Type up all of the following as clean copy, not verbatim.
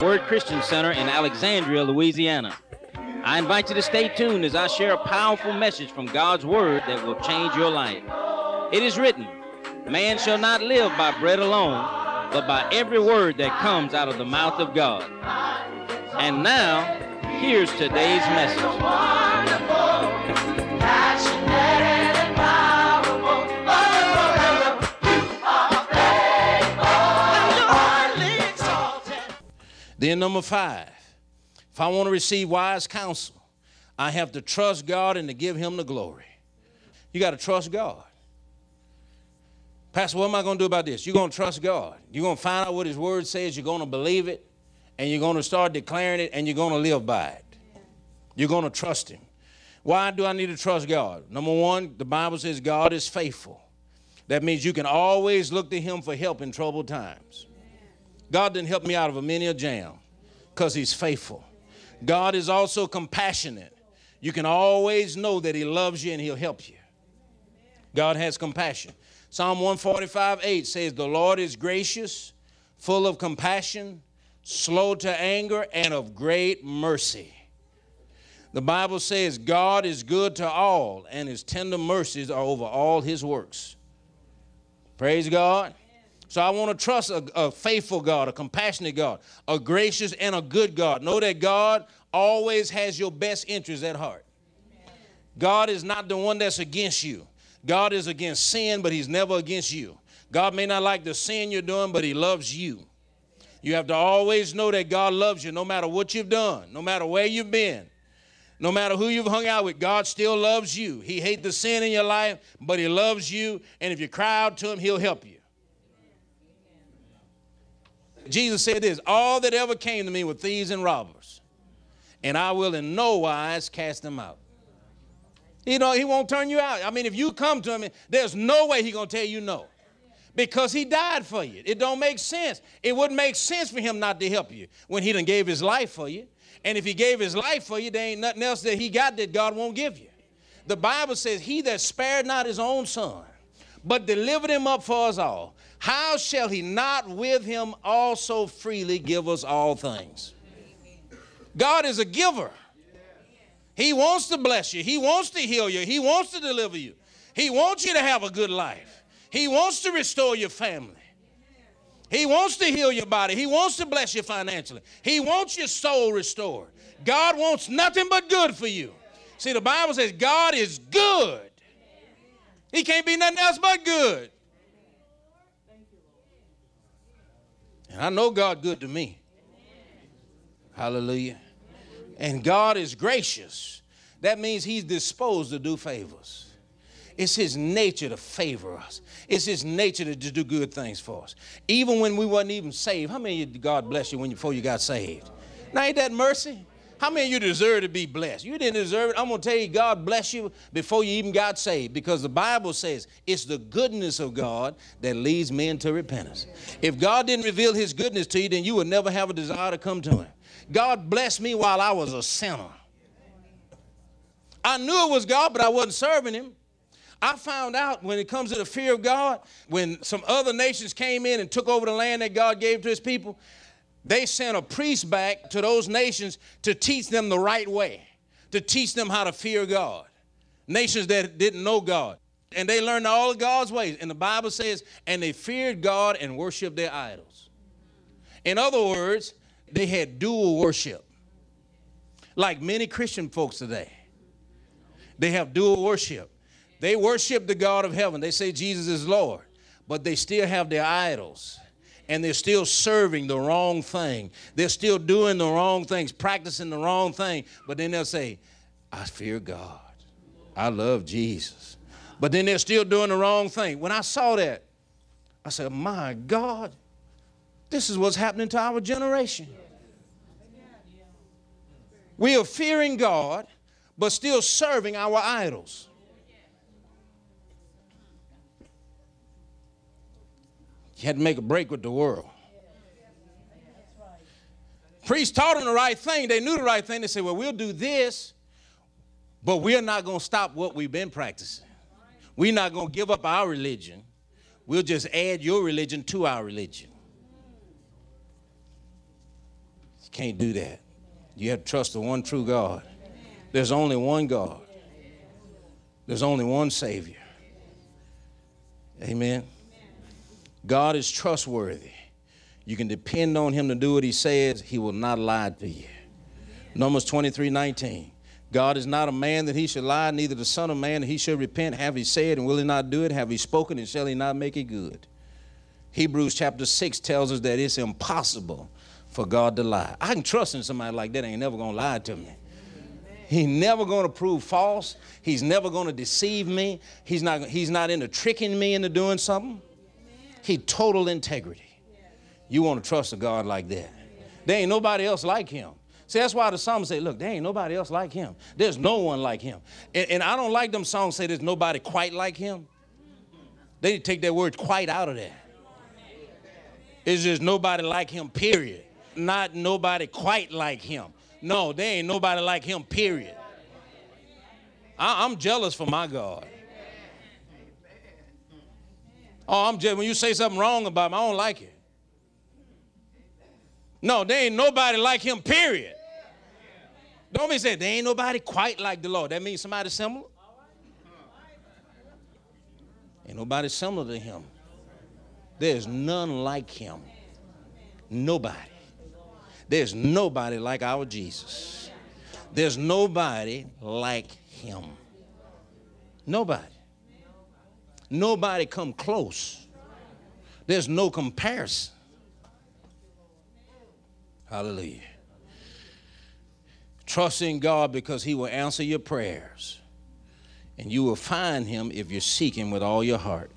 Word Christian Center in Alexandria, Louisiana. I invite you to stay tuned as I share a powerful message from God's Word that will change your life. It is written, man shall not live by bread alone, but by every word that comes out of the mouth of God. And now, here's today's message. Then number 5, if I want to receive wise counsel, I have to trust God and to give him the glory. You got to trust God. Pastor, what am I going to do about this? You're going to trust God. You're going to find out what his word says. You're going to believe it, and you're going to start declaring it, and you're going to live by it. You're going to trust him. Why do I need to trust God? Number 1, the Bible says God is faithful. That means you can always look to him for help in troubled times. God didn't help me out of many a jam because he's faithful. God is also compassionate. You can always know that he loves you and he'll help you. God has compassion. Psalm 145:8 says, the Lord is gracious, full of compassion, slow to anger, and of great mercy. The Bible says God is good to all, and his tender mercies are over all his works. Praise God. So I want to trust a faithful God, a compassionate God, a gracious and a good God. Know that God always has your best interests at heart. God is not the one that's against you. God is against sin, but he's never against you. God may not like the sin you're doing, but he loves you. You have to always know that God loves you no matter what you've done, no matter where you've been, no matter who you've hung out with. God still loves you. He hates the sin in your life, but he loves you. And if you cry out to him, he'll help you. Jesus said this, all that ever came to me were thieves and robbers, and I will in no wise cast them out. He won't turn you out. I mean, if you come to him, there's no way he's going to tell you no, because he died for you. It don't make sense. It wouldn't make sense for him not to help you when he done gave his life for you. And if he gave his life for you, there ain't nothing else that he got that God won't give you. The Bible says, he that spared not his own son, but delivered him up for us all, how shall he not with him also freely give us all things? God is a giver. He wants to bless you. He wants to heal you. He wants to deliver you. He wants you to have a good life. He wants to restore your family. He wants to heal your body. He wants to bless you financially. He wants your soul restored. God wants nothing but good for you. See, the Bible says God is good. He can't be nothing else but good. And I know God good to me. Hallelujah. And God is gracious. That means he's disposed to do favors. It's his nature to favor us. It's his nature to do good things for us. Even when we wasn't even saved. How many of you God bless you before you got saved? Now, ain't that mercy? How many of you deserve to be blessed? You didn't deserve it. I'm going to tell you, God bless you before you even got saved, because the Bible says it's the goodness of God that leads men to repentance. If God didn't reveal his goodness to you, then you would never have a desire to come to him. God blessed me while I was a sinner. I knew it was God, but I wasn't serving him. I found out when it comes to the fear of God, when some other nations came in and took over the land that God gave to his people, they sent a priest back to those nations to teach them the right way, to teach them how to fear God. Nations that didn't know God. And they learned all of God's ways. And the Bible says, and they feared God and worshiped their idols. In other words, they had dual worship. Like many Christian folks today. They have dual worship. They worship the God of heaven. They say Jesus is Lord. But they still have their idols. And they're still serving the wrong thing. They're still doing the wrong things, practicing the wrong thing. But then they'll say, I fear God. I love Jesus. But then they're still doing the wrong thing. When I saw that, I said, my God, this is what's happening to our generation. We are fearing God, but still serving our idols. You had to make a break with the world. Priests taught them the right thing. They knew the right thing. They said, well, we'll do this, but we're not going to stop what we've been practicing. We're not going to give up our religion. We'll just add your religion to our religion. You can't do that. You have to trust the one true God. There's only one God. There's only one Savior. Amen. God is trustworthy. You can depend on him to do what he says. He will not lie to you. Numbers 23:19. God is not a man that he should lie, neither the son of man that he should repent. Have he said, and will he not do it? Have he spoken, and shall he not make it good? Hebrews chapter 6 tells us that it's impossible for God to lie. I can trust in somebody like that. Ain't never going to lie to me. He's never going to prove false. He's never going to deceive me. He's not into tricking me into doing something. He total integrity. You want to trust a God like that. There ain't nobody else like him. See, that's why the psalmist say, look, there ain't nobody else like him. There's no one like him. And I don't like them songs say there's nobody quite like him. They need to take that word quite out of there. It's just nobody like him, period. Not nobody quite like him. No, there ain't nobody like him, period. I'm jealous for my God. Oh, I'm jealous. When you say something wrong about him, I don't like it. No, there ain't nobody like him, period. Don't be saying, there ain't nobody quite like the Lord. That means somebody similar? Ain't nobody similar to him. There's none like him. Nobody. There's nobody like our Jesus. There's nobody like him. Nobody. Nobody come close. There's no comparison. Hallelujah. Trust in God because he will answer your prayers. And you will find him if you seek him with all your heart.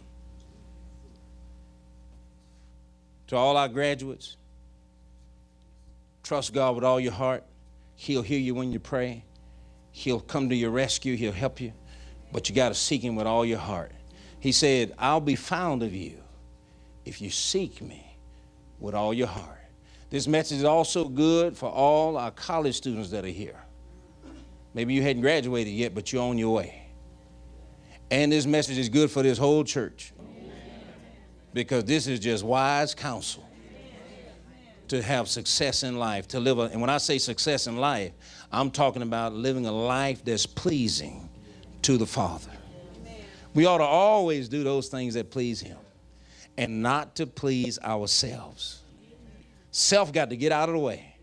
To all our graduates, trust God with all your heart. He'll hear you when you pray. He'll come to your rescue. He'll help you. But you got to seek him with all your heart. He said, I'll be found of you if you seek me with all your heart. This message is also good for all our college students that are here. Maybe you hadn't graduated yet, but you're on your way. And this message is good for this whole church. Because this is just wise counsel to have success in life, to live. And when I say success in life, I'm talking about living a life that's pleasing to the Father. We ought to always do those things that please him and not to please ourselves. Self got to get out of the way.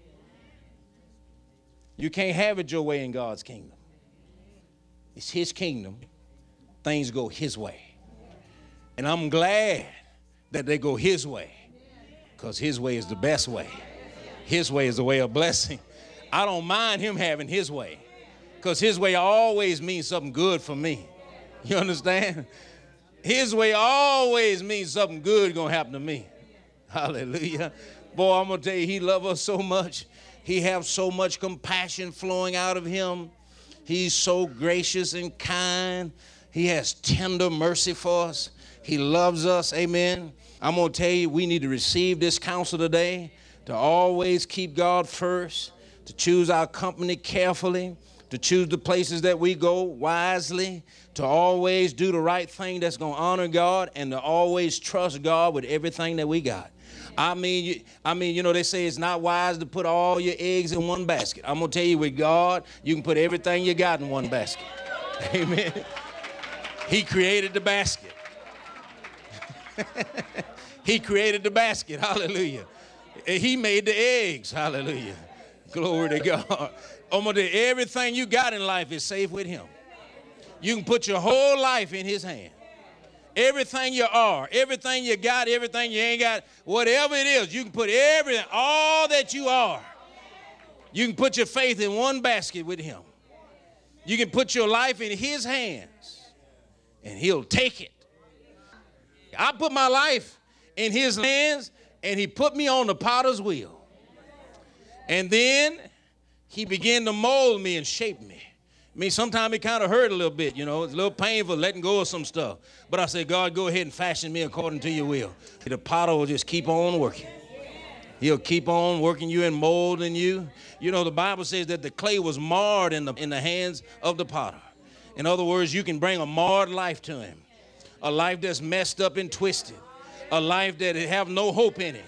You can't have it your way in God's kingdom. It's his kingdom. Things go his way. And I'm glad that they go his way, because his way is the best way. His way is the way of blessing. I don't mind him having his way, because his way always means something good for me. You understand? His way always means something good going to happen to me. Hallelujah. Boy, I'm going to tell you, he loves us so much. He has so much compassion flowing out of him. He's so gracious and kind. He has tender mercy for us. He loves us. Amen. I'm going to tell you, we need to receive this counsel today, to always keep God first, to choose our company carefully, to choose the places that we go wisely, to always do the right thing that's going to honor God, and to always trust God with everything that we got. I mean, they say it's not wise to put all your eggs in one basket. I'm going to tell you, with God, you can put everything you got in one basket. Amen. He created the basket. He created the basket. Hallelujah. He made the eggs. Hallelujah. Glory to God. Everything you got in life is safe with him. You can put your whole life in his hand. Everything you are, everything you got, everything you ain't got, whatever it is, you can put everything, all that you are. You can put your faith in one basket with him. You can put your life in his hands, and he'll take it. I put my life in his hands, and he put me on the potter's wheel. And then he began to mold me and shape me. I mean, sometimes it kind of hurt a little bit, you know. It's a little painful letting go of some stuff. But I said, God, go ahead and fashion me according to your will. The potter will just keep on working. He'll keep on working you and molding you. You know, the Bible says that the clay was marred in the hands of the potter. In other words, you can bring a marred life to him. A life that's messed up and twisted. A life that have no hope in it.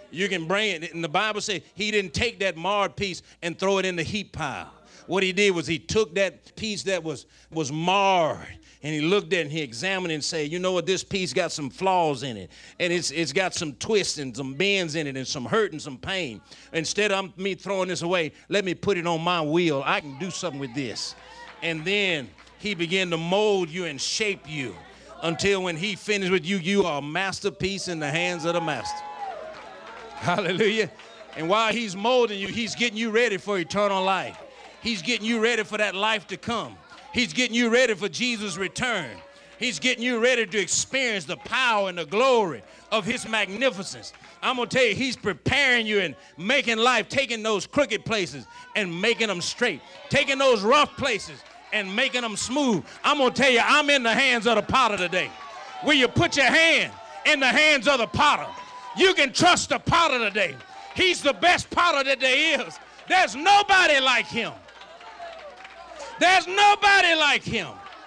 You can bring it. And the Bible says he didn't take that marred piece and throw it in the heap pile. What he did was he took that piece that was marred, and he looked at it and he examined it and said, you know what, this piece got some flaws in it, and it's got some twists and some bends in it and some hurt and some pain. Instead of me throwing this away, let me put it on my wheel. I can do something with this. And then he began to mold you and shape you until when he finished with you, you are a masterpiece in the hands of the master. Hallelujah. And while he's molding you, he's getting you ready for eternal life. He's getting you ready for that life to come. He's getting you ready for Jesus' return. He's getting you ready to experience the power and the glory of his magnificence. I'm going to tell you, he's preparing you and making life, taking those crooked places and making them straight, taking those rough places and making them smooth. I'm going to tell you, I'm in the hands of the potter today. Will you put your hand in the hands of the potter? You can trust the potter today. He's the best potter that there is. There's nobody like him. There's nobody like him.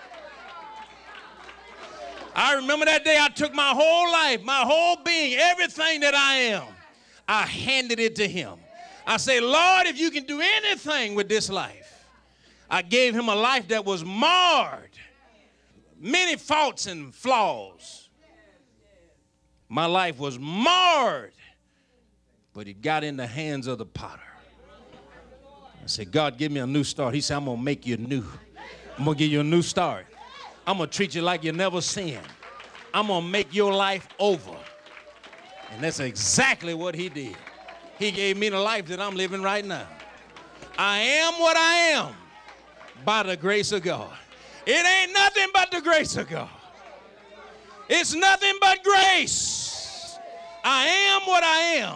I remember that day I took my whole life, my whole being, everything that I am, I handed it to him. I say, Lord, if you can do anything with this life. I gave him a life that was marred, many faults and flaws. My life was marred, but it got in the hands of the potter. I said, God, give me a new start. He said, I'm going to make you new. I'm going to give you a new start. I'm going to treat you like you never sinned. I'm going to make your life over. And that's exactly what he did. He gave me the life that I'm living right now. I am what I am by the grace of God. It ain't nothing but the grace of God. It's nothing but grace. I am what I am.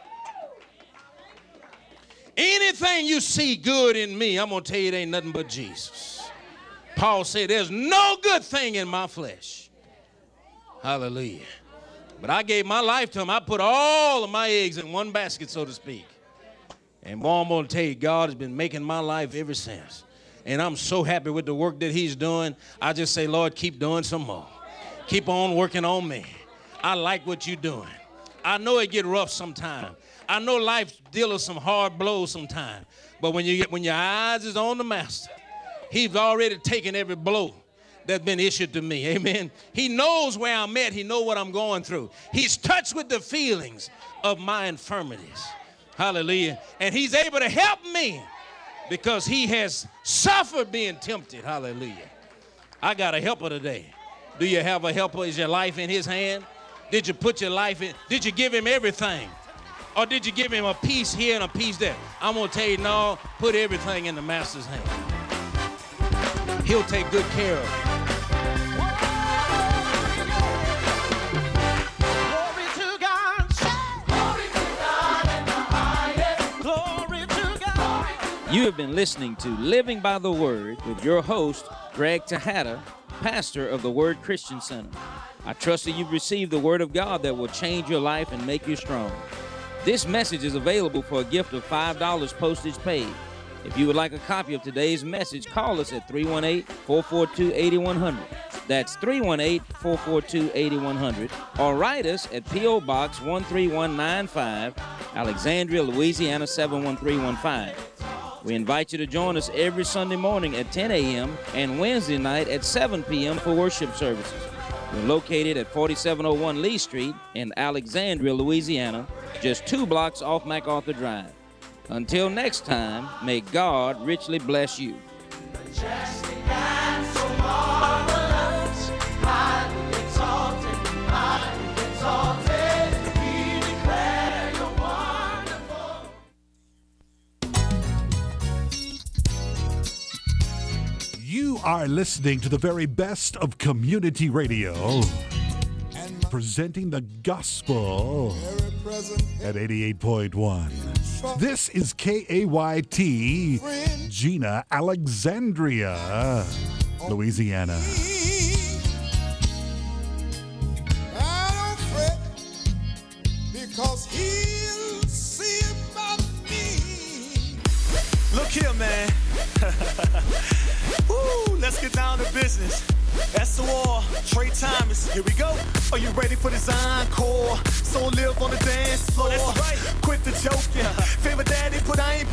Anything you see good in me, I'm going to tell you it ain't nothing but Jesus. Paul said there's no good thing in my flesh. Hallelujah. But I gave my life to him. I put all of my eggs in one basket, so to speak. And boy, I'm going to tell you, God has been making my life ever since. And I'm so happy with the work that he's doing. I just say, Lord, keep doing some more. Keep on working on me. I like what you're doing. I know it get rough sometimes. I know life deals some hard blows sometimes. But when your eyes is on the master, he's already taken every blow that's been issued to me. Amen. He knows where I'm at. He knows what I'm going through. He's touched with the feelings of my infirmities. Hallelujah. And he's able to help me because he has suffered being tempted. Hallelujah. I got a helper today. Do you have a helper? Is your life in his hand? Did you put your life in? Did you give him everything? Or did you give him a piece here and a piece there? I'm going to tell you, no, put everything in the master's hand. He'll take good care of it. Glory to God. Glory to God in the highest. Glory to God. You have been listening to Living by the Word with your host, Greg Tejada, pastor of the Word Christian Center. I trust that you've received the Word of God that will change your life and make you strong. This message is available for a gift of $5 postage paid. If you would like a copy of today's message, call us at 318-442-8100. That's 318-442-8100. Or write us at P.O. Box 13195, Alexandria, Louisiana 71315. We invite you to join us every Sunday morning at 10 a.m. and Wednesday night at 7 p.m. for worship services. We're located at 4701 Lee Street in Alexandria, Louisiana, just 2 blocks off MacArthur Drive. Until next time, may God richly bless you. Majestic and so marvelous, highly exalted, we declare you're wonderful. You are listening to the very best of community radio, presenting the gospel at 88.1. This is KAYT, Gina, Alexandria, Louisiana. I don't fret, because he'll see about me. Look look here, man. Woo, let's get down to business. SOR, Trey Thomas, here we go. Are you ready for this encore? So live on the dance floor. That's right. Quit the joking. Favorite daddy, but I ain't